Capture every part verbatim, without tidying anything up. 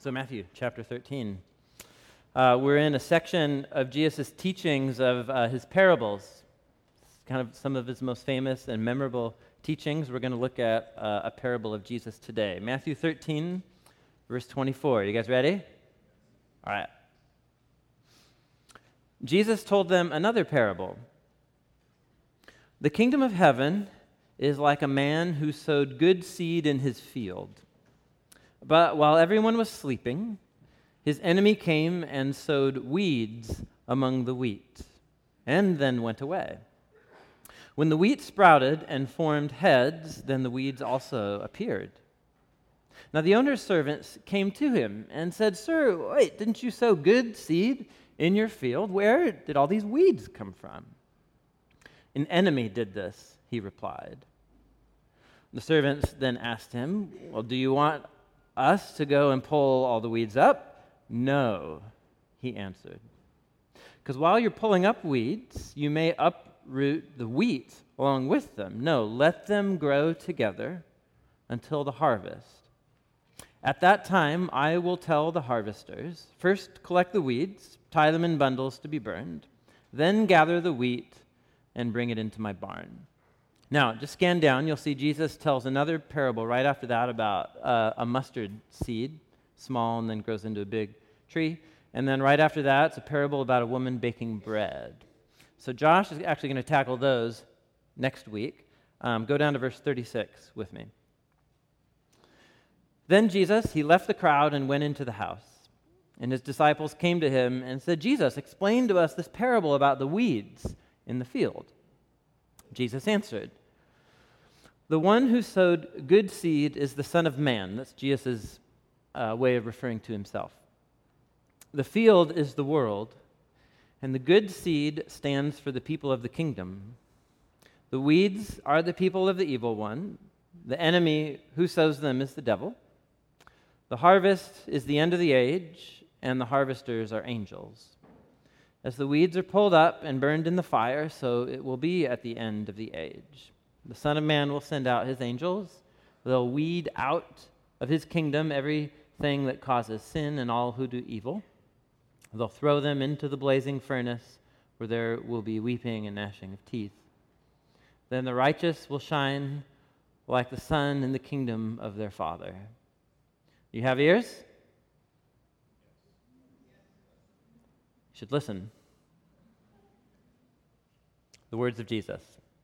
So Matthew chapter thirteen. Uh, we're in a section of Jesus' teachings of uh, his parables. It's kind of some of his most famous and memorable teachings. We're going to look at uh, a parable of Jesus today. Matthew thirteen, verse twenty-four. You guys ready? All right. Jesus told them another parable. The kingdom of heaven is like a man who sowed good seed in his field. But while everyone was sleeping, his enemy came and sowed weeds among the wheat, and then went away. When the wheat sprouted and formed heads, then the weeds also appeared. Now the owner's servants came to him and said, "Sir, wait, didn't you sow good seed in your field? Where did all these weeds come from?" "An enemy did this," he replied. The servants then asked him, "Well, do you want us to go and pull all the weeds up?" "No," he answered. "Because while you're pulling up weeds, you may uproot the wheat along with them. No, let them grow together until the harvest. At that time, I will tell the harvesters, first collect the weeds, tie them in bundles to be burned, then gather the wheat and bring it into my barn." Now, just scan down, you'll see Jesus tells another parable right after that about uh, a mustard seed, small and then grows into a big tree. And then right after that, it's a parable about a woman baking bread. So Josh is actually going to tackle those next week. Um, go down to verse thirty-six with me. Then Jesus, he left the crowd and went into the house. And his disciples came to him and said, "Jesus, explain to us this parable about the weeds in the field." Jesus answered, "The one who sowed good seed is the Son of Man." That's Jesus' uh, way of referring to himself. "The field is the world, and the good seed stands for the people of the kingdom. The weeds are the people of the evil one. The enemy who sows them is the devil. The harvest is the end of the age, and the harvesters are angels. As the weeds are pulled up and burned in the fire, so it will be at the end of the age. The Son of Man will send out his angels. They'll weed out of his kingdom everything that causes sin and all who do evil. They'll throw them into the blazing furnace, where there will be weeping and gnashing of teeth. Then the righteous will shine like the sun in the kingdom of their Father." You have ears? You should listen. The words of Jesus.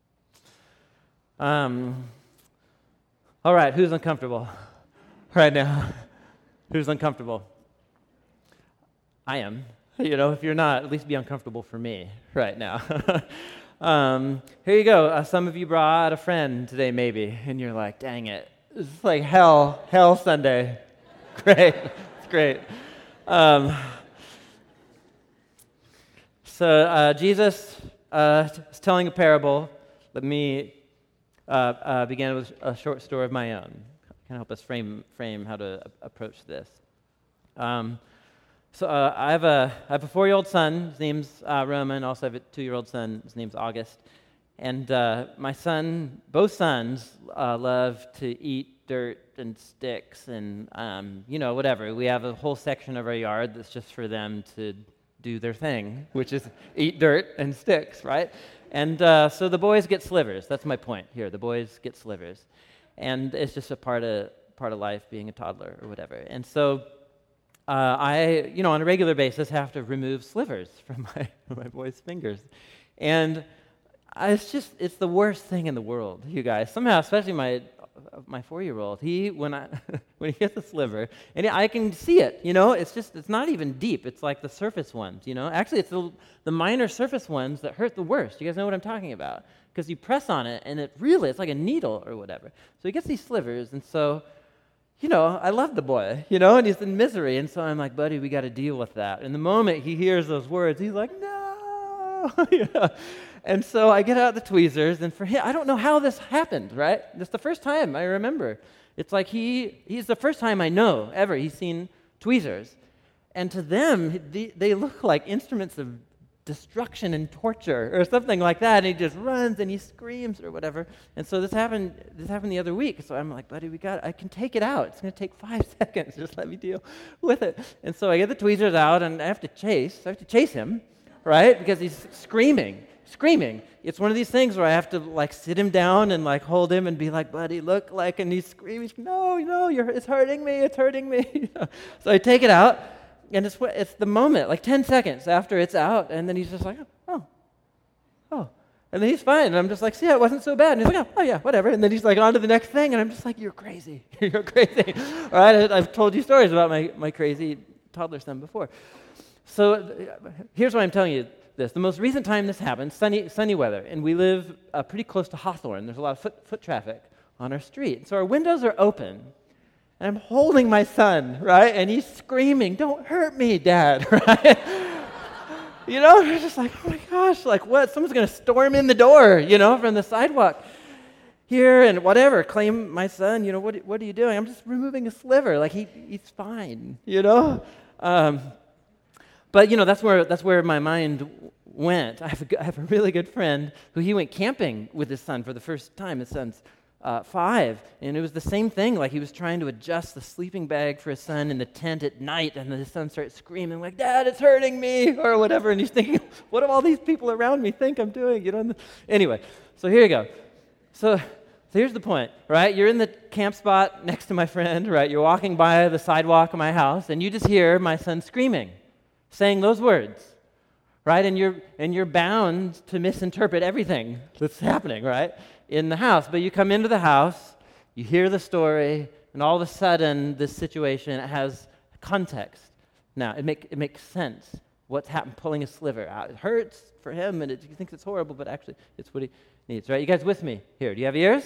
Um, all right, who's uncomfortable right now? Who's uncomfortable? I am. You know, if you're not, at least be uncomfortable for me right now. um, here you go. Uh, some of you brought a friend today, maybe, and you're like, "Dang it. It's like hell, hell Sunday." Great. It's great. Um, so uh, Jesus uh, is telling a parable. Let me uh, uh, begin with a short story of my own. Can help us frame frame how to a- approach this. Um, so uh, I have a I have a four-year-old son. His name's uh, Roman. Also, I have a two-year-old son. His name's August. And uh, my son, both sons, uh, love to eat dirt and sticks and, um, you know, whatever. We have a whole section of our yard that's just for them to do their thing, which is eat dirt and sticks, right? And uh, so the boys get slivers. That's my point here. The boys get slivers. And it's just a part of part of life, being a toddler or whatever. And so uh, I, you know, on a regular basis have to remove slivers from my, from my boys' fingers. And I, it's just, it's the worst thing in the world, you guys. Somehow, especially my my four-year-old, he, when I when he gets a sliver, and I can see it, you know, it's just, it's not even deep. It's like the surface ones, you know. Actually, it's the, the minor surface ones that hurt the worst. You guys know what I'm talking about? Because you press on it, and it really, it's like a needle or whatever. So he gets these slivers, and so, you know, I love the boy, you know, and he's in misery, and so I'm like, "Buddy, we got to deal with that." And the moment he hears those words, he's like, "No!" yeah. And so I get out the tweezers, and for him, I don't know how this happened, right? It's the first time I remember. It's like he, he's the first time I know ever he's seen tweezers. And to them, they, they look like instruments of destruction and torture or something like that, and he just runs and he screams or whatever. And so this happened this happened the other week. So I'm like, buddy, we got I can take it out. It's going to take five seconds. Just let me deal with it. And so I get the tweezers out and I have to chase. I have to chase him, right? Because he's screaming, screaming. It's one of these things where I have to like sit him down and like hold him and be like, buddy, look, like, and he's screaming, no, no, you're it's hurting me, it's hurting me. So I take it out. And it's it's the moment, like ten seconds after it's out, and then he's just like, oh, oh. And then he's fine, and I'm just like, see, yeah, it wasn't so bad. And he's like, oh, oh, yeah, whatever. And then he's like, on to the next thing, and I'm just like, you're crazy. You're crazy. All right, I've told you stories about my, my crazy toddler son before. So here's why I'm telling you this. The most recent time this happened, sunny sunny weather, and we live uh, pretty close to Hawthorne. There's a lot of foot, foot traffic on our street. So our windows are open. And I'm holding my son, right? And he's screaming, don't hurt me, Dad, right? You know, we're just like, oh my gosh, like what? Someone's going to storm in the door, you know, from the sidewalk here and whatever, claim my son, you know, what, what are you doing? I'm just removing a sliver. Like, he, he's fine, you know? Um, but, you know, that's where that's where my mind went. I have, a, I have a really good friend who he went camping with his son for the first time. His son's Uh, five, and it was the same thing. Like, he was trying to adjust the sleeping bag for his son in the tent at night, and his son started screaming like, Dad, it's hurting me, or whatever, and he's thinking, what do all these people around me think I'm doing? You know. Anyway, so here you go. So, so here's the point, right? You're in the camp spot next to my friend, right? You're walking by the sidewalk of my house, and you just hear my son screaming, saying those words, right? And you're and you're bound to misinterpret everything that's happening, right, in the house. But you come into the house, you hear the story, and all of a sudden, this situation has context. Now, it make it makes sense. What's happened? Pulling a sliver out. It hurts for him, and it, he thinks it's horrible, but actually, it's what he needs. Right? You guys with me here? Do you have ears?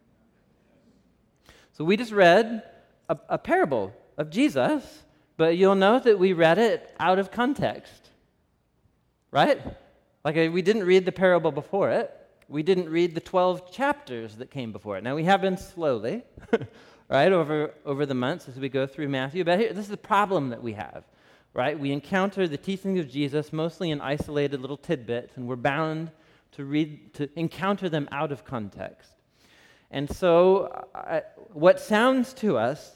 So we just read a, a parable of Jesus, but you'll note that we read it out of context. Right? Like, we didn't read the parable before it. We didn't read the twelve chapters that came before it. Now, we have been slowly, right, over, over the months as we go through Matthew. But here, this is the problem that we have, right? We encounter the teachings of Jesus mostly in isolated little tidbits, and we're bound to read, to encounter them out of context. And so, uh, what sounds to us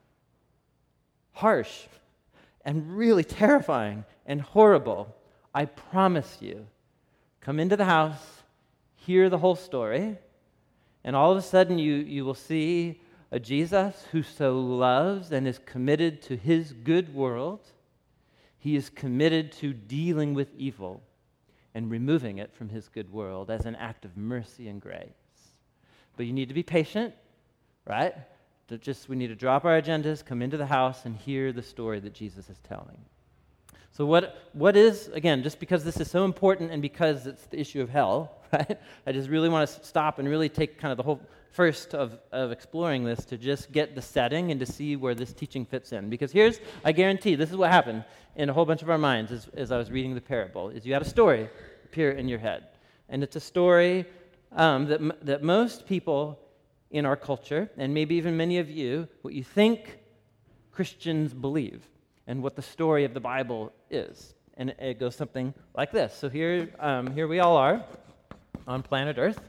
harsh and really terrifying and horrible, I promise you, come into the house, hear the whole story, and all of a sudden you, you will see a Jesus who so loves and is committed to his good world. He is committed to dealing with evil and removing it from his good world as an act of mercy and grace. But you need to be patient, right? To just we need to drop our agendas, come into the house, and hear the story that Jesus is telling. So what what is, again, just because this is so important and because it's the issue of hell, right? I just really want to stop and really take kind of the whole first of, of exploring this to just get the setting and to see where this teaching fits in. Because here's, I guarantee, this is what happened in a whole bunch of our minds as, as I was reading the parable, is you had a story appear in your head. And it's a story um, that, m- that most people in our culture, and maybe even many of you, what you think Christians believe and what the story of the Bible is. And it goes something like this. So here, um, here we all are on planet Earth.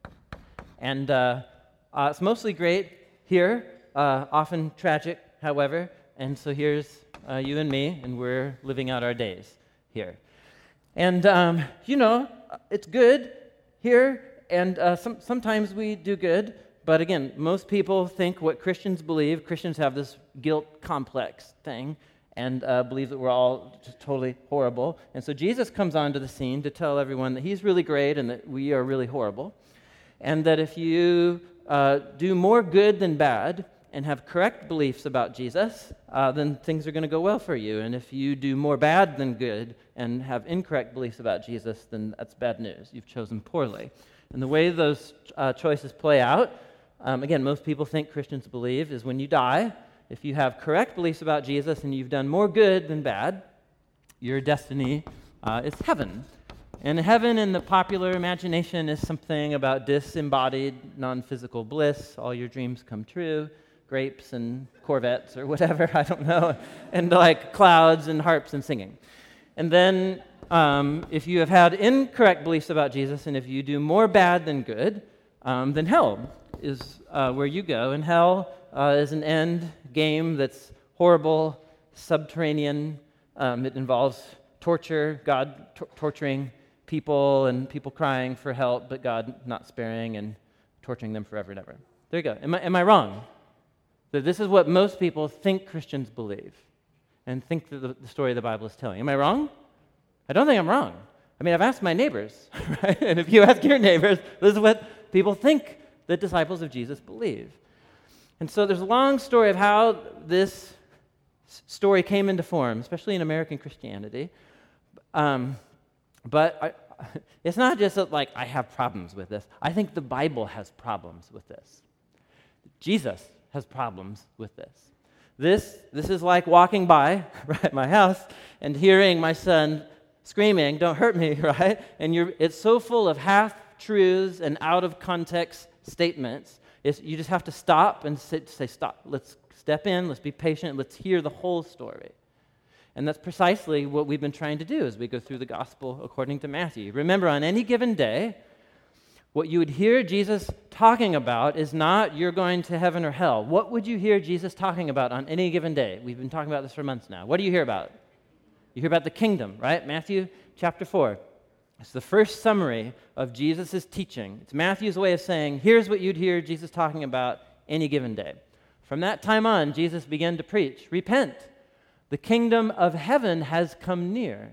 And uh, uh, it's mostly great here, uh, often tragic, however. And so here's uh, you and me, and we're living out our days here. And, um, you know, it's good here, and uh, some, sometimes we do good. But again, most people think what Christians believe. Christians have this guilt complex thing, and uh, believe that we're all just totally horrible. And so Jesus comes onto the scene to tell everyone that he's really great and that we are really horrible, and that if you uh, do more good than bad and have correct beliefs about Jesus, uh, then things are going to go well for you. And if you do more bad than good and have incorrect beliefs about Jesus, then that's bad news. You've chosen poorly. And the way those uh, choices play out, um, again, most people think Christians believe, is when you die, if you have correct beliefs about Jesus and you've done more good than bad, your destiny uh, is heaven. And heaven in the popular imagination is something about disembodied, non-physical bliss. All your dreams come true. Grapes and Corvettes or whatever, I don't know. And like clouds and harps and singing. And then um, if you have had incorrect beliefs about Jesus, and if you do more bad than good, um, then hell is uh, where you go. And hell uh, is an end game that's horrible, subterranean. Um, it involves torture, God t- torturing people and people crying for help, but God not sparing and torturing them forever and ever. There you go. Am I, am I wrong? That this is what most people think Christians believe and think that the, the story of the Bible is telling. Am I wrong? I don't think I'm wrong. I mean, I've asked my neighbors, right? And if you ask your neighbors, this is what people think the disciples of Jesus believe. And so there's a long story of how this story came into form, especially in American Christianity. Um, but I, it's not just that, like, I have problems with this. I think the Bible has problems with this. Jesus has problems with this. This, this is like walking by right at my house and hearing my son screaming, "Don't hurt me," right? And you're, it's so full of half-truths and out-of-context statements. It's, you just have to stop and sit, say, stop. Let's step in. Let's be patient. Let's hear the whole story. And that's precisely what we've been trying to do as we go through the gospel according to Matthew. Remember, on any given day, what you would hear Jesus talking about is not you're going to heaven or hell. What would you hear Jesus talking about on any given day? We've been talking about this for months now. What do you hear about? You hear about the kingdom, right? Matthew chapter four. It's the first summary of Jesus' teaching. It's Matthew's way of saying, here's what you'd hear Jesus talking about any given day. From that time on, Jesus began to preach, repent. The kingdom of heaven has come near.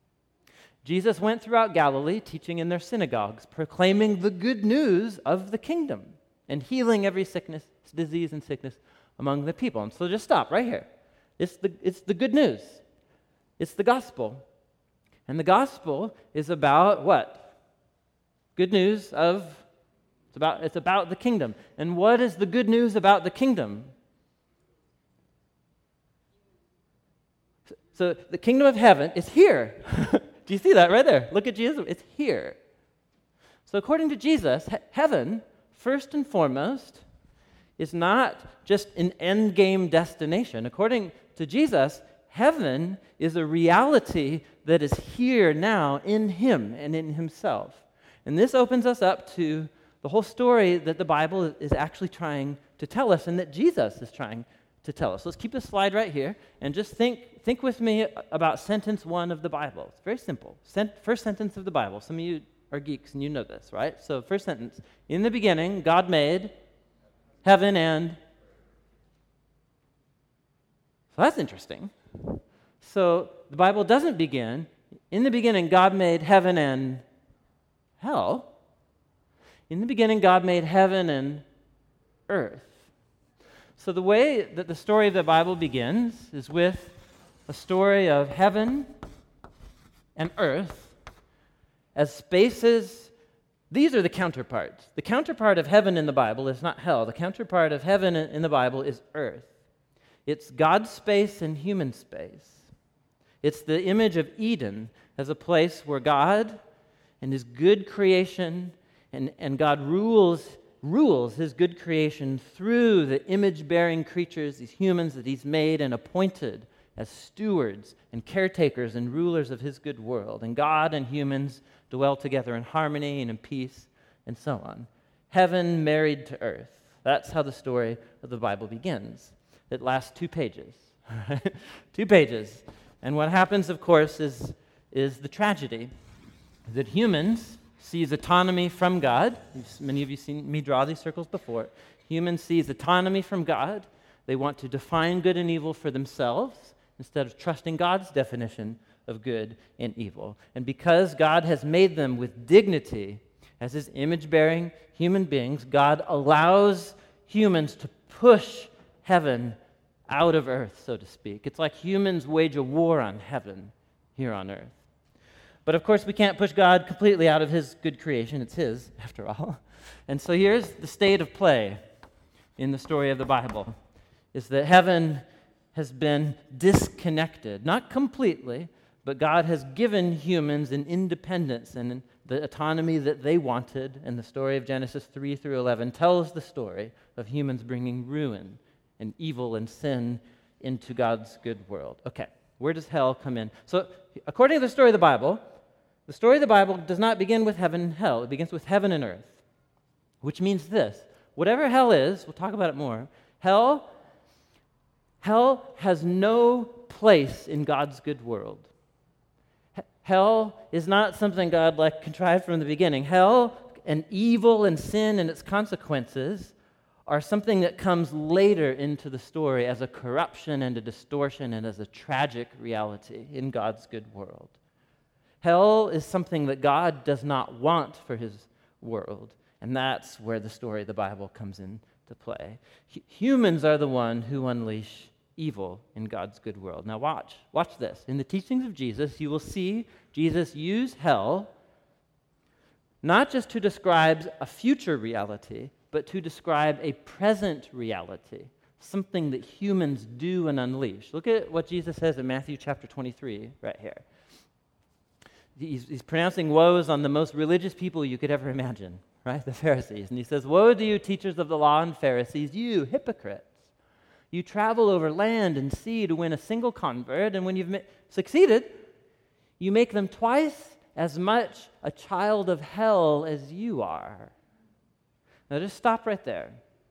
Jesus went throughout Galilee, teaching in their synagogues, proclaiming the good news of the kingdom and healing every sickness, disease, and sickness among the people. And so just stop right here. It's the, it's the good news. It's the gospel. And the gospel is about what? Good news of, it's about, it's about the kingdom. And what is the good news about the kingdom? So the kingdom of heaven is here. Do you see that right there? Look at Jesus. It's here. So according to Jesus, he- heaven, first and foremost, is not just an end game destination. According to Jesus, heaven is a reality that is here now in him and in himself. And this opens us up to the whole story that the Bible is actually trying to tell us and that Jesus is trying to tell us. Let's keep this slide right here and just think think with me about sentence one of the Bible. It's very simple. Sent, first sentence of the Bible. Some of you are geeks and you know this, right? So first sentence. In the beginning, God made heaven and... So that's interesting. So the Bible doesn't begin, in the beginning, God made heaven and hell. In the beginning, God made heaven and earth. So the way that the story of the Bible begins is with a story of heaven and earth as spaces. These are the counterparts. The counterpart of heaven in the Bible is not hell. The counterpart of heaven in the Bible is earth. It's God's space and human space. It's the image of Eden as a place where God and his good creation and, and God rules rules his good creation through the image-bearing creatures, these humans that he's made and appointed as stewards and caretakers and rulers of his good world. And God and humans dwell together in harmony and in peace and so on. Heaven married to earth. That's how the story of the Bible begins. It lasts two pages. two pages. And what happens, of course, is, is the tragedy that humans sees autonomy from God. Many of you have seen me draw these circles before. Humans sees autonomy from God. They want to define good and evil for themselves instead of trusting God's definition of good and evil. And because God has made them with dignity as his image-bearing human beings, God allows humans to push heaven out of earth, so to speak. It's like humans wage a war on heaven here on earth. But of course, we can't push God completely out of his good creation. It's his, after all. And so here's the state of play in the story of the Bible, is that heaven has been disconnected. Not completely, but God has given humans an independence and the autonomy that they wanted. And the story of Genesis three through eleven tells the story of humans bringing ruin and evil and sin into God's good world. Okay, Where does hell come in? So, according to the story of the Bible, the story of the Bible does not begin with heaven and hell. It begins with heaven and earth, which means this. Whatever hell is, we'll talk about it more, hell, hell has no place in God's good world. H- hell is not something God like contrived from the beginning. Hell and evil and sin and its consequences are something that comes later into the story as a corruption and a distortion and as a tragic reality in God's good world. Hell is something that God does not want for his world, and that's where the story of the Bible comes into play. H- humans are the one who unleash evil in God's good world. Now watch, watch this. In the teachings of Jesus, you will see Jesus use hell not just to describe a future reality, but to describe a present reality, something that humans do and unleash. Look at what Jesus says in Matthew chapter twenty-three right here. He's, he's pronouncing woes on the most religious people you could ever imagine, right? The Pharisees. And he says, "Woe to you, teachers of the law and Pharisees, you hypocrites! You travel over land and sea to win a single convert, and when you've ma- succeeded, you make them twice as much a child of hell as you are." Now just stop right there.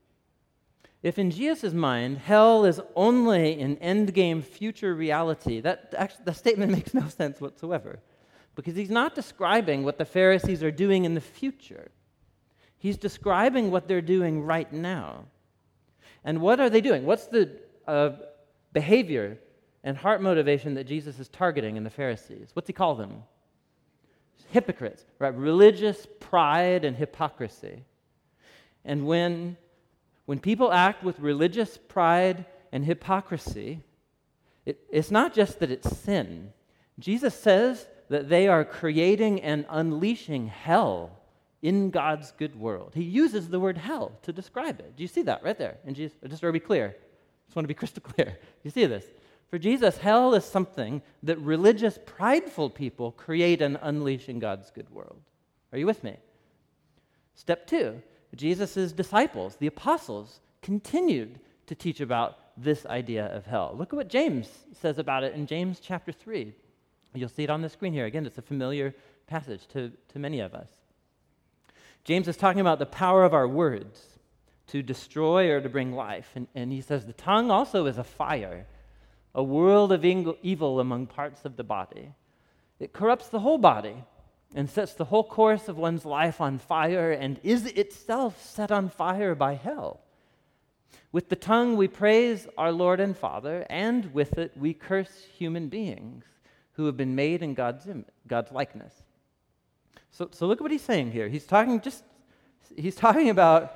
If in Jesus' mind, hell is only an endgame future reality, that, actually, that statement makes no sense whatsoever. Because he's not describing what the Pharisees are doing in the future. He's describing what they're doing right now. And what are they doing? What's the uh, behavior and heart motivation that Jesus is targeting in the Pharisees? What's he call them? Hypocrites, right? Religious pride and hypocrisy. And when, when people act with religious pride and hypocrisy, it, it's not just that it's sin. Jesus says that they are creating and unleashing hell in God's good world. He uses the word hell to describe it. Do you see that right there? And Jesus, just to be clear, I just want to be crystal clear. Do you see this? For Jesus, hell is something that religious, prideful people create and unleash in God's good world. Are you with me? Step two, Jesus' disciples, the apostles, continued to teach about this idea of hell. Look at what James says about it in James chapter three. You'll see it on the screen here. Again, it's a familiar passage to, to many of us. James is talking about the power of our words to destroy or to bring life. And, and he says, the tongue also is a fire, a world of evil among parts of the body. It corrupts the whole body and sets the whole course of one's life on fire and is itself set on fire by hell. With the tongue we praise our Lord and Father, and with it we curse human beings who have been made in God's im- God's likeness. So, so look at what he's saying here. He's talking just, he's talking about,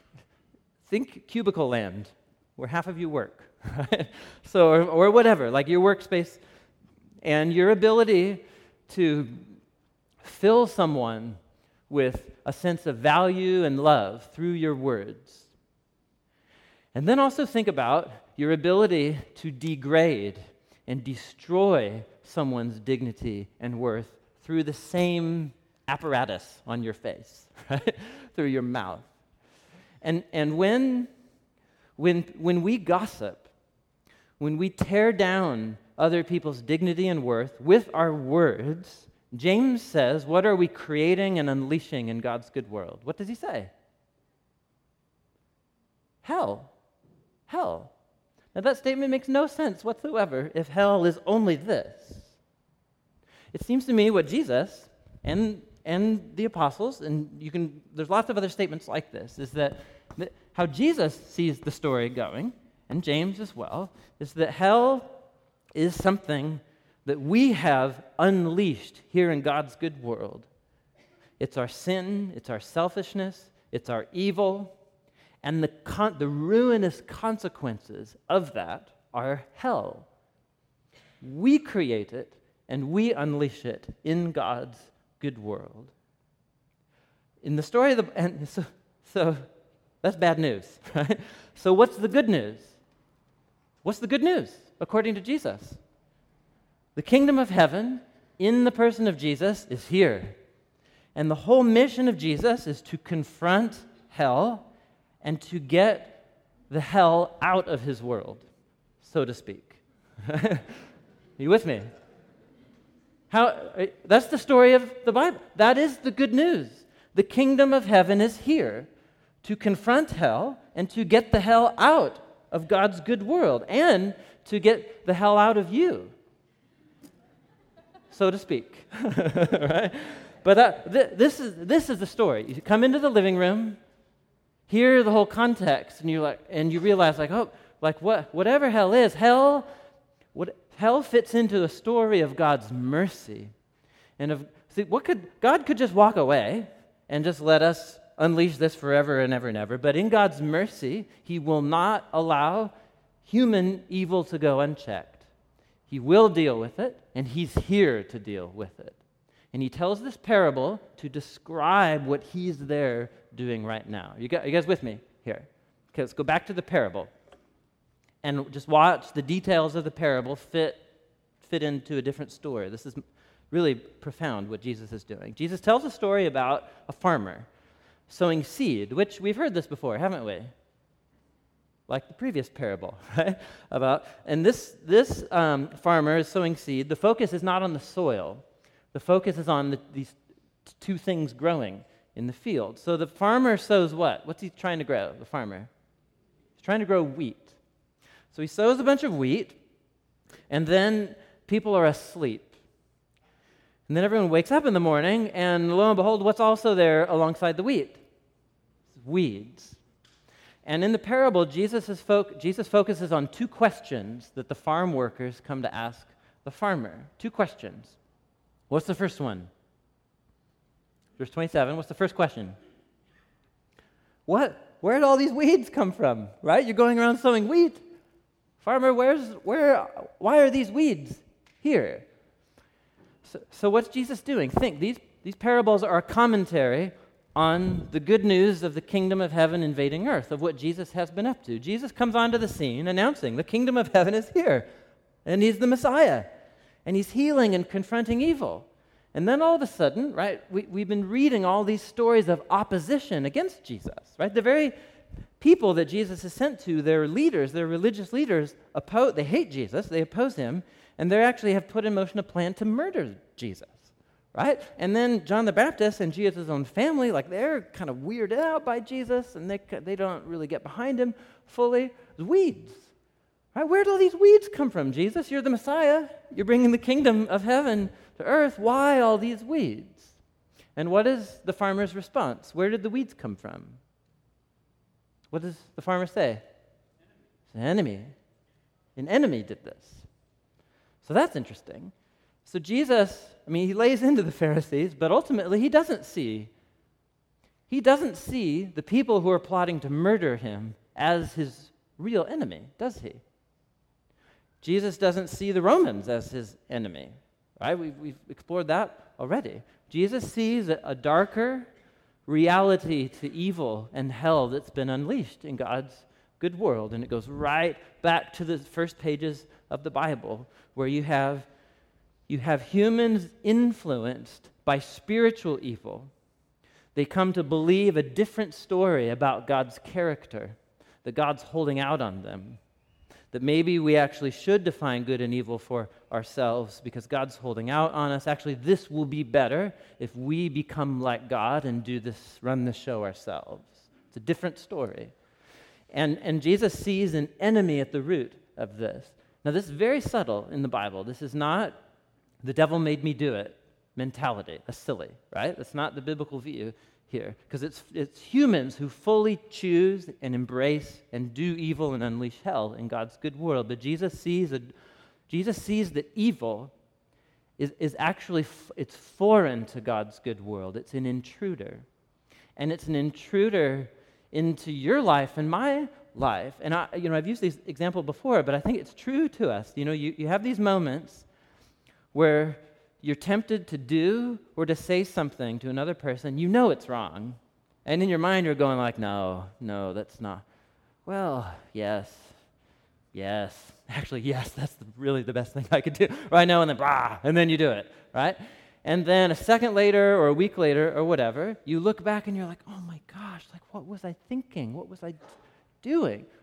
think cubicle land, where half of you work, right? So, or, or whatever, like your workspace, and your ability to fill someone with a sense of value and love through your words. And then also think about your ability to degrade and destroy someone's dignity and worth through the same apparatus on your face, right? Through your mouth. And and when when when we gossip, when we tear down other people's dignity and worth with our words, James says, what are we creating and unleashing in God's good world? What does he say? Hell. Hell. Now that statement makes no sense whatsoever if hell is only this. It seems to me what Jesus and and the apostles, and you can there's lots of other statements like this, is that, that how Jesus sees the story going, and James as well, is that hell is something that we have unleashed here in God's good world. It's our sin, it's our selfishness, it's our evil, and the con- the ruinous consequences of that are hell. We create it, and we unleash it in God's good world. In the story of the, and so, so that's bad news, right? So what's the good news? What's the good news according to Jesus? The kingdom of heaven in the person of Jesus is here. And the whole mission of Jesus is to confront hell and to get the hell out of his world, so to speak. Are you with me? How, that's the story of the Bible. That is the good news. The kingdom of heaven is here to confront hell and to get the hell out of God's good world and to get the hell out of you, so to speak. Right? But that, th- this is this is the story. You come into the living room, hear the whole context, and you like, and you realize, like, oh, like what, whatever hell is, hell, what hell fits into a story of God's mercy, and of see, what could God could just walk away and just let us unleash this forever and ever and ever. But in God's mercy, He will not allow human evil to go unchecked. He will deal with it, and He's here to deal with it. And He tells this parable to describe what He's there doing right now. You guys, you guys with me here? Okay, let's go back to the parable and just watch the details of the parable fit, fit into a different story. This is really profound what Jesus is doing. Jesus tells a story about a farmer sowing seed, which we've heard this before, haven't we? Like the previous parable, right? About and this this um, farmer is sowing seed. The focus is not on the soil. The focus is on the, these t- two things growing in the field. So the farmer sows what? What's he trying to grow? The farmer, he's trying to grow wheat. So he sows a bunch of wheat, and then people are asleep. And then everyone wakes up in the morning, and lo and behold, what's also there alongside the wheat? Weeds. And in the parable, Jesus, is fo- Jesus focuses on two questions that the farm workers come to ask the farmer. Two questions. What's the first one? Verse twenty-seven, what's the first question? What? Where did all these weeds come from? Right? You're going around sowing wheat. Farmer, where's where? Why are these weeds here? So, so what's Jesus doing? Think, these, these parables are a commentary on the good news of the kingdom of heaven invading earth, of what Jesus has been up to. Jesus comes onto the scene announcing the kingdom of heaven is here, and He's the Messiah, and He's healing and confronting evil. And then all of a sudden, right, we, we've been reading all these stories of opposition against Jesus, right? The very people that Jesus is sent to, their leaders, their religious leaders, oppose, they hate Jesus, they oppose Him, and they actually have put in motion a plan to murder Jesus, right? And then John the Baptist and Jesus' own family, like they're kind of weirded out by Jesus, and they they don't really get behind Him fully. Weeds, right? Where do all these weeds come from, Jesus? You're the Messiah. You're bringing the kingdom of heaven to earth. Why all these weeds? And what is the farmer's response? Where did the weeds come from? What does the farmer say? It's an enemy. An enemy did this. So that's interesting. So Jesus, I mean, He lays into the Pharisees, but ultimately He doesn't see, He doesn't see the people who are plotting to murder Him as His real enemy, does He? Jesus doesn't see the Romans as His enemy, right? We've, we've explored that already. Jesus sees a, a darker reality to evil and hell that's been unleashed in God's good world, and it goes right back to the first pages of the Bible, where you have you have humans influenced by spiritual evil. They come to believe a different story about God's character, that God's holding out on them, that maybe we actually should define good and evil for ourselves because God's holding out on us. Actually, this will be better if we become like God and do this, run the show ourselves. It's a different story. And, and Jesus sees an enemy at the root of this. Now, this is very subtle in the Bible. This is not the devil made me do it mentality. That's silly, right? That's not the biblical view here, because it's it's humans who fully choose and embrace and do evil and unleash hell in God's good world. But Jesus sees a, Jesus sees that evil is, is actually f- it's foreign to God's good world. It's an intruder, and it's an intruder into your life and my life. And I, you know, I've used this example before, but I think it's true to us. You know, you, you have these moments where you're tempted to do or to say something to another person, you know it's wrong. And in your mind you're going like, no, no, that's not. Well, yes, yes. Actually, yes, that's the, really the best thing I could do right now, and then blah, and then you do it, right? And then a second later or a week later or whatever, you look back and you're like, oh my gosh, like what was I thinking? What was I doing?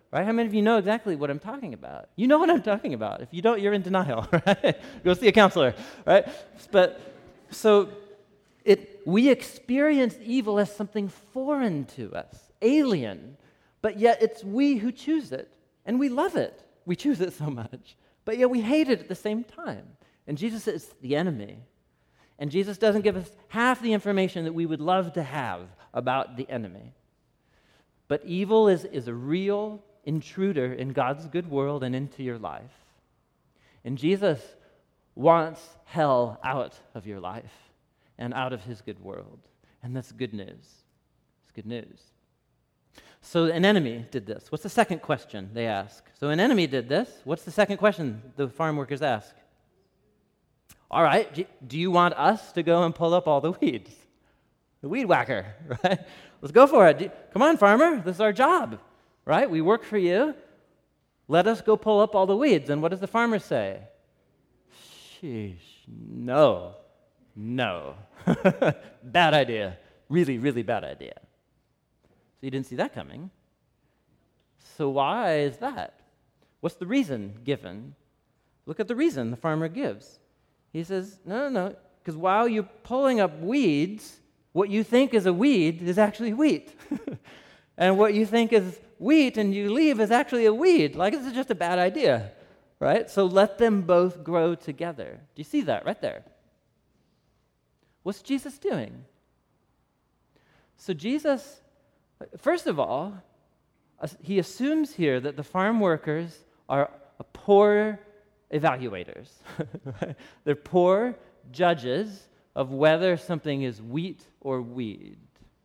right? How many of you know exactly what I'm talking about? You know what I'm talking about. If you don't, you're in denial, right? Go see a counselor, right? But so it we experience evil as something foreign to us, alien, but yet it's we who choose it, and we love it. We choose it so much, but yet we hate it at the same time. And Jesus is the enemy. And Jesus doesn't give us half the information that we would love to have about the enemy. But evil is, is a real intruder in God's good world and into your life. And Jesus wants hell out of your life and out of his good world. And that's good news. It's good news. So an enemy did this. What's the second question they ask? So an enemy did this. What's the second question the farm workers ask? All right, do you want us to go and pull up all the weeds? The weed whacker, right? Let's go for it. Come on, farmer, this is our job, right? We work for you. Let us go pull up all the weeds. And what does the farmer say? Sheesh, no, no. Bad idea. Really, really bad idea. So you didn't see that coming. So why is that? What's the reason given? Look at the reason the farmer gives. He says, no, no, no, because while you're pulling up weeds, what you think is a weed is actually wheat. And what you think is wheat and you leave is actually a weed. Like, this is just a bad idea, right? So let them both grow together. Do you see that right there? What's Jesus doing? So Jesus, first of all, he assumes here that the farm workers are poor evaluators. They're poor judges of whether something is wheat or weed.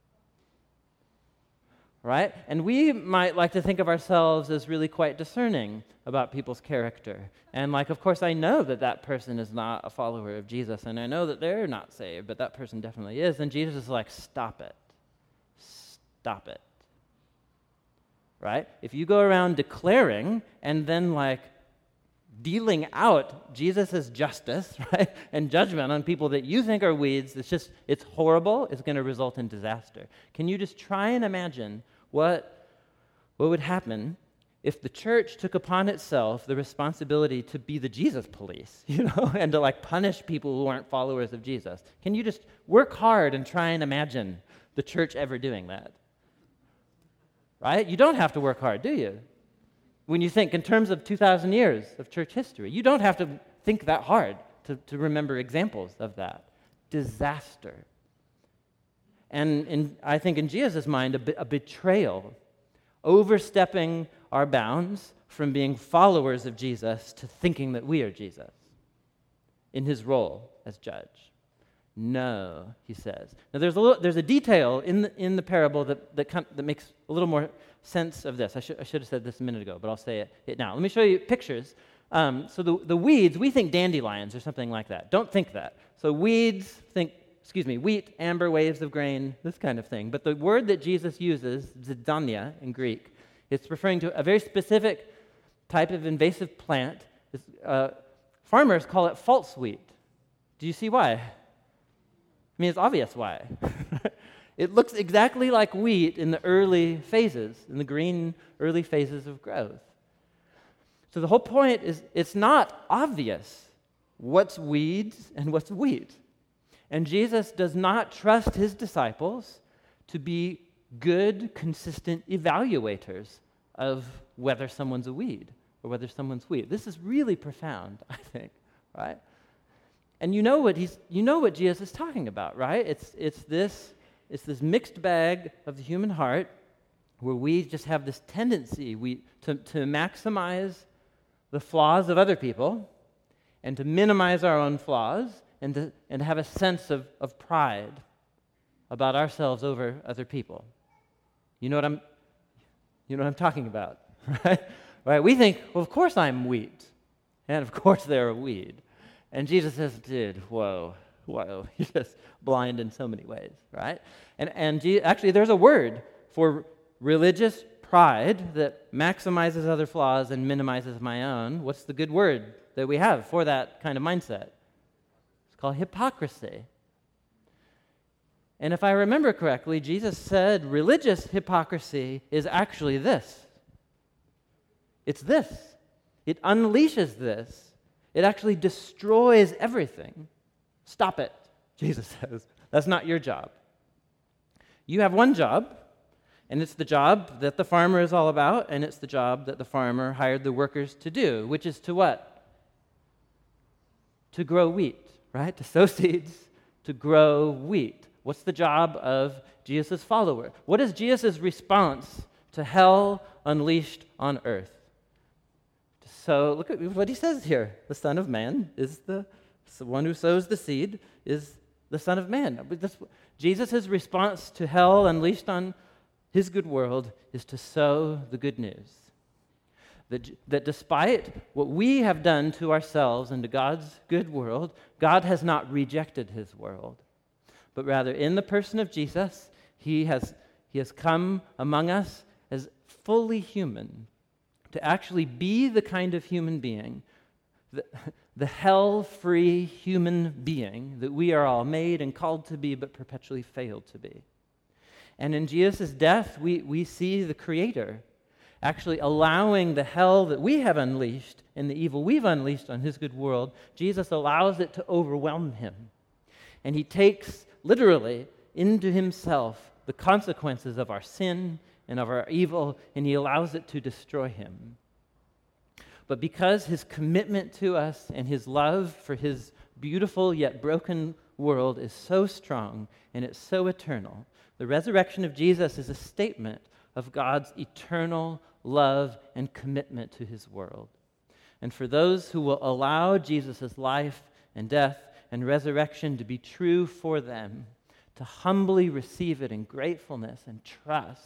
Right? And we might like to think of ourselves as really quite discerning about people's character. And like, of course, I know that that person is not a follower of Jesus, and I know that they're not saved, but that person definitely is. And Jesus is like, stop it. Stop it. Right? If you go around declaring and then like dealing out Jesus' justice, right, and judgment on people that you think are weeds, it's just, it's horrible, it's going to result in disaster. Can you just try and imagine what, what would happen if the church took upon itself the responsibility to be the Jesus police, you know, and to like punish people who aren't followers of Jesus? Can you just work hard and try and imagine the church ever doing that? Right? You don't have to work hard, do you? When you think in terms of two thousand years of church history, you don't have to think that hard to, to remember examples of that. Disaster. And in, I think in Jesus' mind, a, be, a betrayal, overstepping our bounds from being followers of Jesus to thinking that we are Jesus in his role as judge. No, he says. Now there's a little, there's a detail in the, in the parable that that, kind, that makes a little more sense of this. I should I should have said this a minute ago, but I'll say it, it now. Let me show you pictures. Um, so the the weeds, we think dandelions or something like that. Don't think that. So weeds, think, excuse me, wheat, amber, waves of grain, this kind of thing. But the word that Jesus uses, zidania in Greek, it's referring to a very specific type of invasive plant. Uh, farmers call it false wheat. Do you see why? I mean, it's obvious why. It looks exactly like wheat in the early phases, in the green early phases of growth. So the whole point is it's not obvious what's weeds and what's wheat. And Jesus does not trust his disciples to be good, consistent evaluators of whether someone's a weed or whether someone's wheat. This is really profound, I think, right? And you know what he's you know what Jesus is talking about, right? It's it's this it's this mixed bag of the human heart where we just have this tendency we to, to maximize the flaws of other people and to minimize our own flaws and to and have a sense of, of pride about ourselves over other people. You know what I'm you know what I'm talking about, right? Right? We think, well, of course I'm wheat, and of course they're a weed. And Jesus says, dude, whoa, whoa, you're just blind in so many ways, right? And and Je- actually, there's a word for religious pride that maximizes other flaws and minimizes my own. What's the good word that we have for that kind of mindset? It's called hypocrisy. And if I remember correctly, Jesus said religious hypocrisy is actually this. It's this. It unleashes this. It actually destroys everything. Stop it, Jesus says. That's not your job. You have one job, and it's the job that the farmer is all about, and it's the job that the farmer hired the workers to do, which is to what? To grow wheat, right? To sow seeds, to grow wheat. What's the job of Jesus' follower? What is Jesus' response to hell unleashed on earth? So look at what he says here. The Son of Man is the, the one who sows the seed, is the Son of Man. This, Jesus' response to hell unleashed on his good world is to sow the good news. That, that despite what we have done to ourselves and to God's good world, God has not rejected his world. But rather, in the person of Jesus, he has, he has come among us as fully human, to actually be the kind of human being, the, the hell-free human being that we are all made and called to be, but perpetually failed to be. And in Jesus' death, we, we see the Creator actually allowing the hell that we have unleashed and the evil we've unleashed on his good world. Jesus allows it to overwhelm him. And he takes literally into himself the consequences of our sin and of our evil, and he allows it to destroy him. But because his commitment to us and his love for his beautiful yet broken world is so strong and it's so eternal, the resurrection of Jesus is a statement of God's eternal love and commitment to his world. And for those who will allow Jesus' life and death and resurrection to be true for them, to humbly receive it in gratefulness and trust,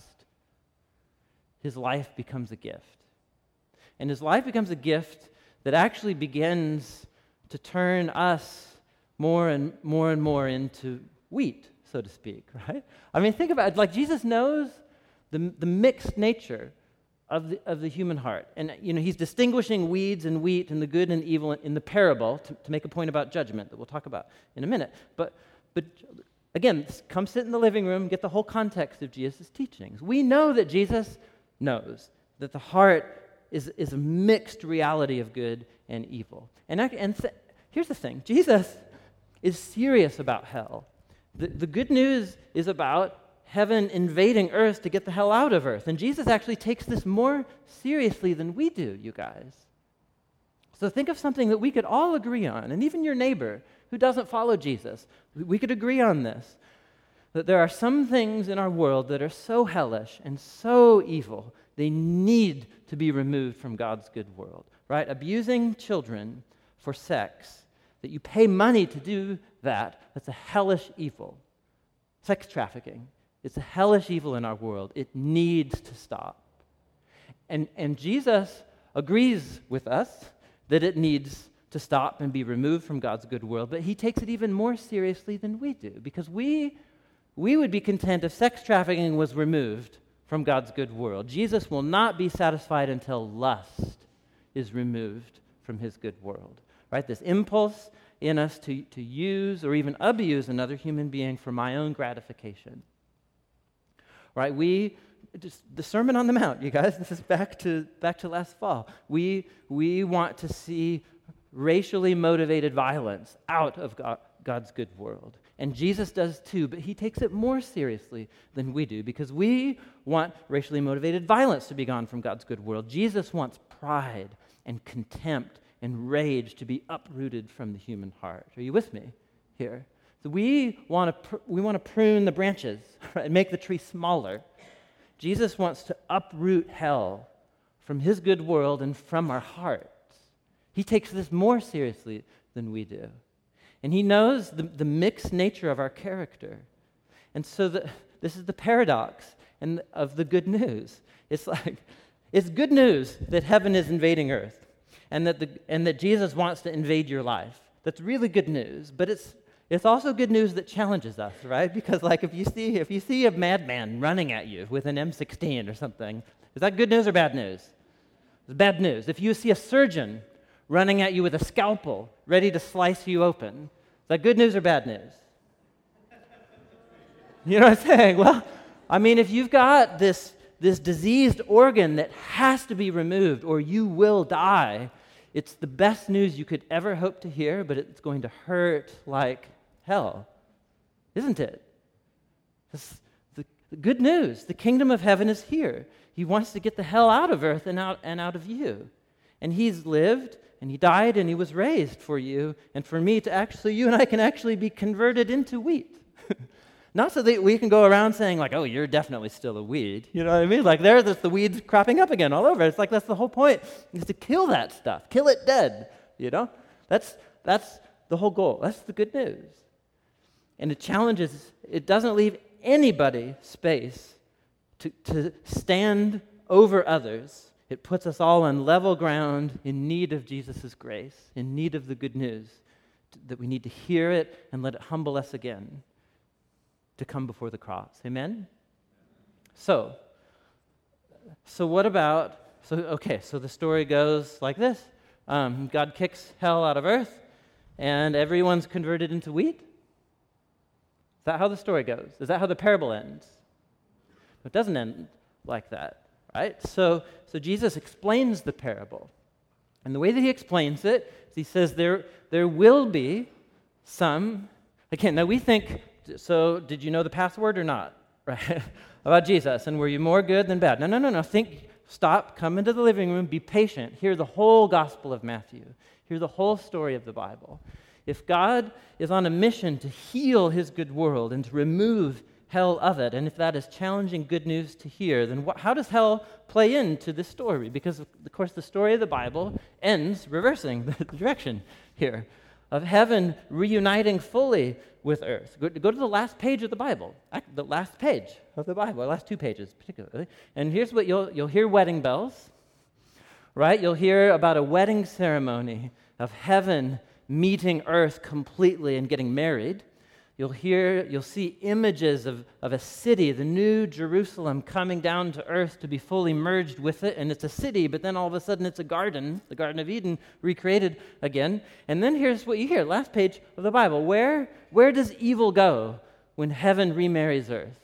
his life becomes a gift. And his life becomes a gift that actually begins to turn us more and more and more into wheat, so to speak, right? I mean, think about it. Like, Jesus knows the, the mixed nature of the, of the human heart. And, you know, he's distinguishing weeds and wheat and the good and evil in the parable to, to make a point about judgment that we'll talk about in a minute. But, but again, come sit in the living room, get the whole context of Jesus' teachings. We know that Jesus knows that the heart is, is a mixed reality of good and evil. And, I, and th- here's the thing. Jesus is serious about hell. The, the good news is about heaven invading earth to get the hell out of earth. And Jesus actually takes this more seriously than we do, you guys. So think of something that we could all agree on, and even your neighbor who doesn't follow Jesus, we could agree on this, that there are some things in our world that are so hellish and so evil, they need to be removed from God's good world, right? Abusing children for sex, that you pay money to do that, that's a hellish evil. Sex trafficking, it's a hellish evil in our world. It needs to stop. And, and Jesus agrees with us that it needs to stop and be removed from God's good world, but he takes it even more seriously than we do, because we, we would be content if sex trafficking was removed from God's good world. Jesus will not be satisfied until lust is removed from his good world, right? This impulse in us to, to use or even abuse another human being for my own gratification. Right? We, just the Sermon on the Mount, you guys, this is back to back to last fall. We, we want to see racially motivated violence out of God, God's good world. And Jesus does too, but he takes it more seriously than we do, because we want racially motivated violence to be gone from God's good world. Jesus wants pride and contempt and rage to be uprooted from the human heart. Are you with me here? So we want to pr- we want to prune the branches, right, and make the tree smaller. Jesus wants to uproot hell from his good world and from our hearts. He takes this more seriously than we do. And he knows the, the mixed nature of our character. And so the, this is the paradox and of the good news. It's like, it's good news that heaven is invading earth, and that the, and that Jesus wants to invade your life. That's really good news, but it's it's also good news that challenges us, right? Because like if you see if you see a madman running at you with an M sixteen or something, is that good news or bad news? It's bad news. If you see a surgeon running at you with a scalpel ready to slice you open, is that good news or bad news? You know what I'm saying? Well, I mean, if you've got this this diseased organ that has to be removed or you will die. It's the best news you could ever hope to hear, but it's going to hurt like hell, isn't it? This, the, the good news, the kingdom of heaven is here. He wants to get the hell out of earth and out, and out of you. And he's lived, and he died, and he was raised for you, and for me to actually, you and I can actually be converted into wheat. Not so that we can go around saying like, oh, you're definitely still a weed. You know what I mean? Like there's the weeds cropping up again all over. It's like that's the whole point, is to kill that stuff. Kill it dead, you know? That's that's the whole goal. That's the good news. And it challenges, it doesn't leave anybody space to, to stand over others. It puts us all on level ground in need of Jesus' grace, in need of the good news, that we need to hear it and let it humble us again to come before the cross. Amen? So, so what about, so okay, so the story goes like this. Um, God kicks hell out of earth, and everyone's converted into wheat. Is that how the story goes? Is that how the parable ends? It doesn't end like that, right? So, so Jesus explains the parable. And the way that he explains it is he says there, there will be some, again, now we think, so did you know the password or not, right? About Jesus, and were you more good than bad? No, no, no, no. Think, stop, come into the living room, be patient. Hear the whole Gospel of Matthew. Hear the whole story of the Bible. If God is on a mission to heal his good world and to remove hell of it, and if that is challenging good news to hear, then what, how does hell play into this story? Because, of course, the story of the Bible ends reversing the direction here of heaven reuniting fully with earth. Go, go to the last page of the Bible, the last page of the Bible, the last two pages particularly, and here's what you'll, you'll hear wedding bells, right? You'll hear about a wedding ceremony of heaven meeting earth completely and getting married. You'll hear, you'll see images of, of a city, the new Jerusalem, coming down to earth to be fully merged with it, and it's a city, but then all of a sudden it's a garden, the Garden of Eden, recreated again. And then here's what you hear, last page of the Bible. Where, where does evil go when heaven remarries earth?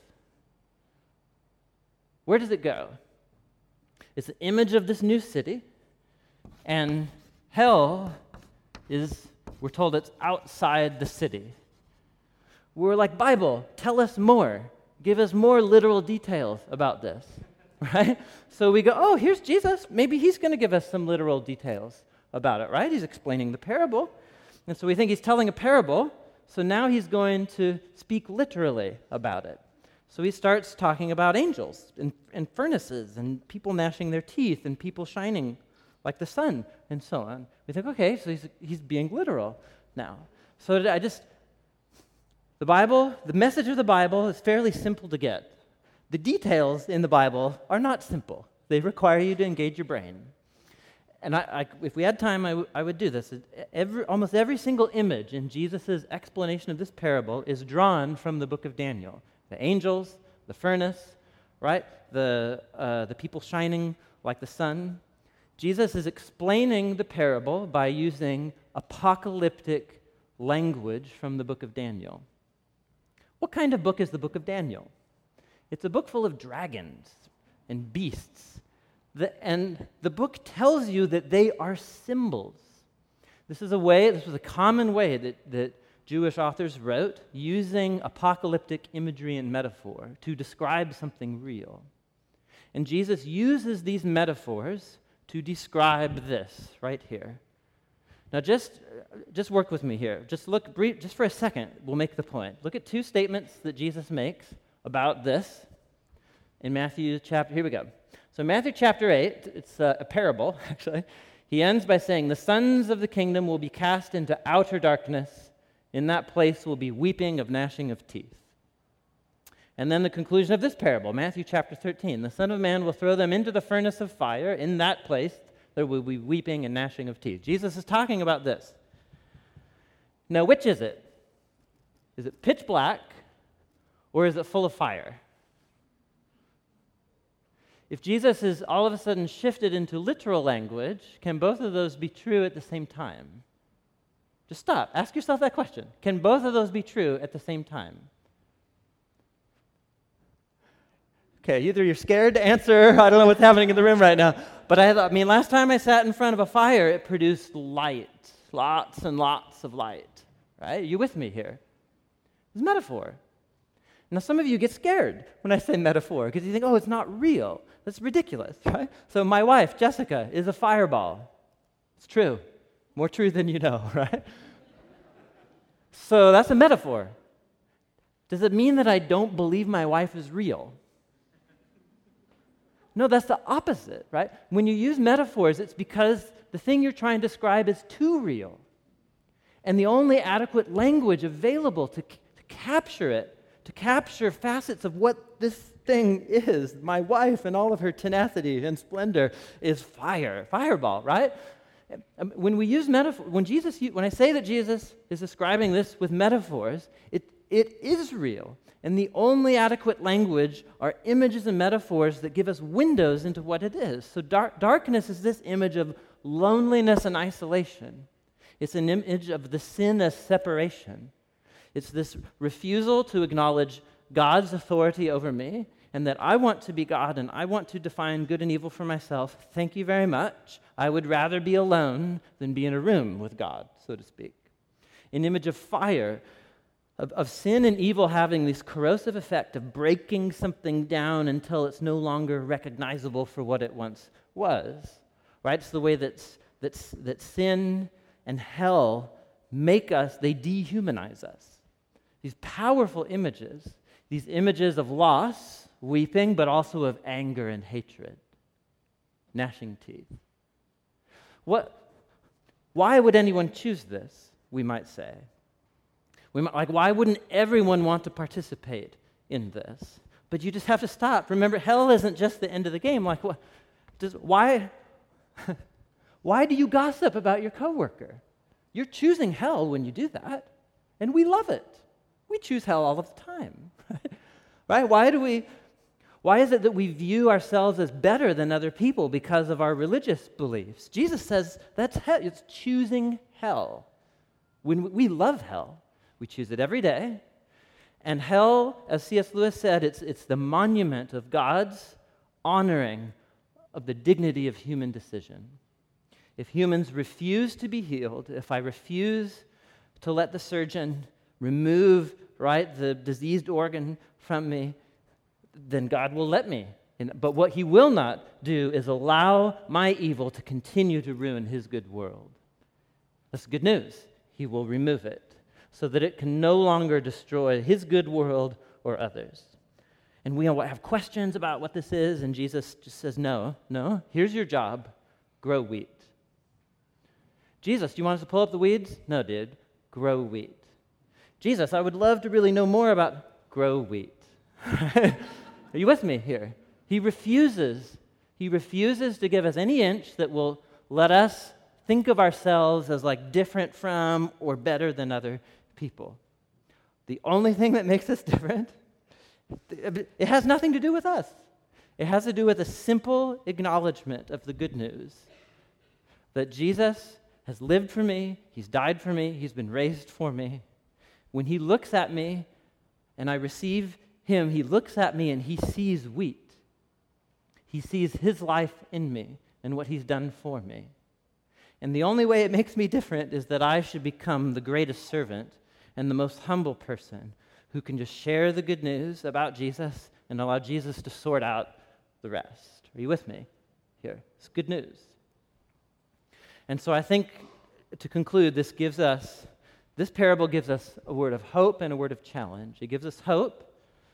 Where does it go? It's an image of this new city, and hell is, we're told it's outside the city. We're like, Bible, tell us more. Give us more literal details about this, right? So we go, oh, here's Jesus. Maybe he's going to give us some literal details about it, right? He's explaining the parable. And so we think he's telling a parable, so now he's going to speak literally about it. So he starts talking about angels and, and furnaces and people gnashing their teeth and people shining like the sun and so on. We think, okay, so he's, he's being literal now. So I just... The Bible, the message of the Bible is fairly simple to get. The details in the Bible are not simple. They require you to engage your brain. And I, I, if we had time, I, w- I would do this. Every, almost every single image in Jesus' explanation of this parable is drawn from the book of Daniel. The angels, the furnace, right? The, uh, the people shining like the sun. Jesus is explaining the parable by using apocalyptic language from the book of Daniel. What kind of book is the book of Daniel? It's a book full of dragons and beasts. The, and the book tells you that they are symbols. This is a way, this was a common way that, that Jewish authors wrote, using apocalyptic imagery and metaphor to describe something real. And Jesus uses these metaphors to describe this right here. Now, just, just work with me here. Just look brief, just for a second, we'll make the point. Look at two statements that Jesus makes about this in Matthew chapter, here we go. So Matthew chapter eight, it's a, a parable, actually. He ends by saying, the sons of the kingdom will be cast into outer darkness. In that place will be weeping of gnashing of teeth. And then the conclusion of this parable, Matthew chapter thirteen, the Son of Man will throw them into the furnace of fire. In that place there will be weeping and gnashing of teeth. Jesus is talking about this. Now, which is it? Is it pitch black or is it full of fire? If Jesus is all of a sudden shifted into literal language, can both of those be true at the same time? Just stop. Ask yourself that question. Can both of those be true at the same time? Okay, either you're scared to answer, I don't know what's happening in the room right now. But I, I mean, last time I sat in front of a fire, it produced light, lots and lots of light, right? Are you with me here? It's a metaphor. Now, some of you get scared when I say metaphor because you think, oh, it's not real. That's ridiculous, right? So my wife, Jessica, is a fireball. It's true. More true than you know, right? So that's a metaphor. Does it mean that I don't believe my wife is real? No, that's the opposite, right? When you use metaphors, it's because the thing you're trying to describe is too real. And the only adequate language available to, to capture it, to capture facets of what this thing is, my wife and all of her tenacity and splendor, is fire, fireball, right? When we use metaphor, when Jesus, when I say that Jesus is describing this with metaphors, it, it is real. And the only adequate language are images and metaphors that give us windows into what it is. So dark, darkness is this image of loneliness and isolation. It's an image of the sin as separation. It's this refusal to acknowledge God's authority over me and that I want to be God and I want to define good and evil for myself. Thank you very much. I would rather be alone than be in a room with God, so to speak. An image of fire, Of, of sin and evil having this corrosive effect of breaking something down until it's no longer recognizable for what it once was, right? It's the way that's, that's, that sin and hell make us, they dehumanize us. These powerful images, these images of loss, weeping, but also of anger and hatred, gnashing teeth. What? Why would anyone choose this, we might say? We might, like, why wouldn't everyone want to participate in this? But you just have to stop. Remember, hell isn't just the end of the game. Like, what, does, why, why do you gossip about your coworker? You're choosing hell when you do that, and we love it. We choose hell all of the time, right? Why do we? Why is it that we view ourselves as better than other people because of our religious beliefs? Jesus says that's hell. It's choosing hell. When we, we love hell. We choose it every day. And hell, as C S Lewis said, it's, it's the monument of God's honoring of the dignity of human decision. If humans refuse to be healed, if I refuse to let the surgeon remove, right, the diseased organ from me, then God will let me. But what he will not do is allow my evil to continue to ruin his good world. That's good news. He will remove it, so that it can no longer destroy his good world or others. And we have questions about what this is, and Jesus just says, no, no, here's your job, grow wheat. Jesus, do you want us to pull up the weeds? No, dude, grow wheat. Jesus, I would love to really know more about grow wheat. Are you with me here? He refuses, he refuses to give us any inch that will let us think of ourselves as like different from or better than other people. The only thing that makes us different, it has nothing to do with us. It has to do with a simple acknowledgement of the good news that Jesus has lived for me, he's died for me, he's been raised for me. When he looks at me and I receive him, he looks at me and he sees wheat. He sees his life in me and what he's done for me. And the only way it makes me different is that I should become the greatest servant and the most humble person who can just share the good news about Jesus and allow Jesus to sort out the rest. Are you with me here? It's good news. And so I think, to conclude, this gives us, this parable gives us a word of hope and a word of challenge. It gives us hope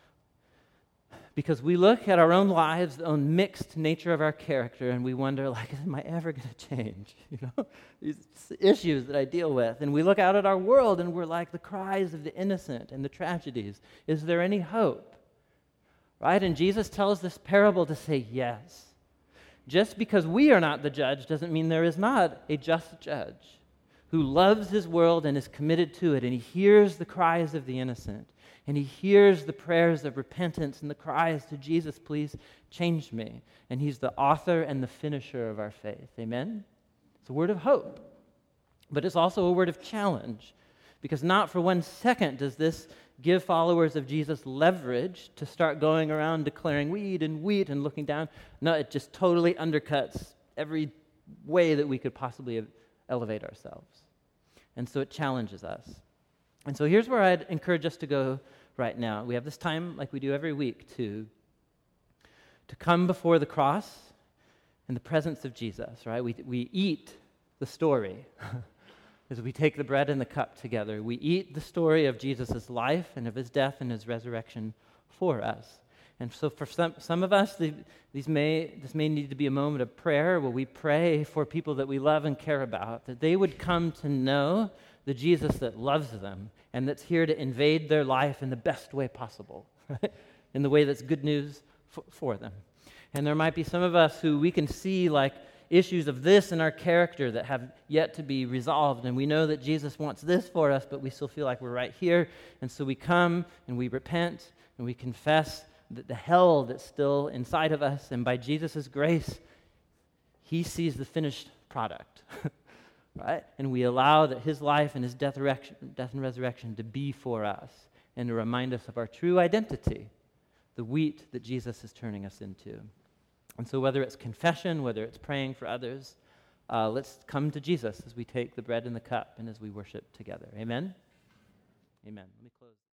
because we look at our own lives, the own mixed nature of our character, and we wonder, like, am I ever going to change? You know, these issues that I deal with. And we look out at our world, and we're like the cries of the innocent and the tragedies. Is there any hope? Right? And Jesus tells this parable to say yes. Just because we are not the judge doesn't mean there is not a just judge who loves his world and is committed to it, and he hears the cries of the innocent. And he hears the prayers of repentance and the cries to Jesus, please change me. And he's the author and the finisher of our faith. Amen? It's a word of hope. But it's also a word of challenge. Because not for one second does this give followers of Jesus leverage to start going around declaring weed and wheat and looking down. No, it just totally undercuts every way that we could possibly elevate ourselves. And so it challenges us. And so here's where I'd encourage us to go right now. We have this time, like we do every week, to, to come before the cross in the presence of Jesus, right? We, we eat the story. As we take the bread and the cup together, we eat the story of Jesus' life and of his death and his resurrection for us. And so for some, some of us, the, these may, this may need to be a moment of prayer where we pray for people that we love and care about, that they would come to know the Jesus that loves them and that's here to invade their life in the best way possible, in the way that's good news f- for them. And there might be some of us who we can see like issues of this in our character that have yet to be resolved, and we know that Jesus wants this for us, but we still feel like we're right here, and so we come and we repent and we confess that the hell that's still inside of us, and by Jesus' grace, he sees the finished product, right? And we allow that his life and his death, death and resurrection to be for us and to remind us of our true identity, the wheat that Jesus is turning us into. And so whether it's confession, whether it's praying for others, uh, let's come to Jesus as we take the bread and the cup and as we worship together. Amen? Amen. Let me close.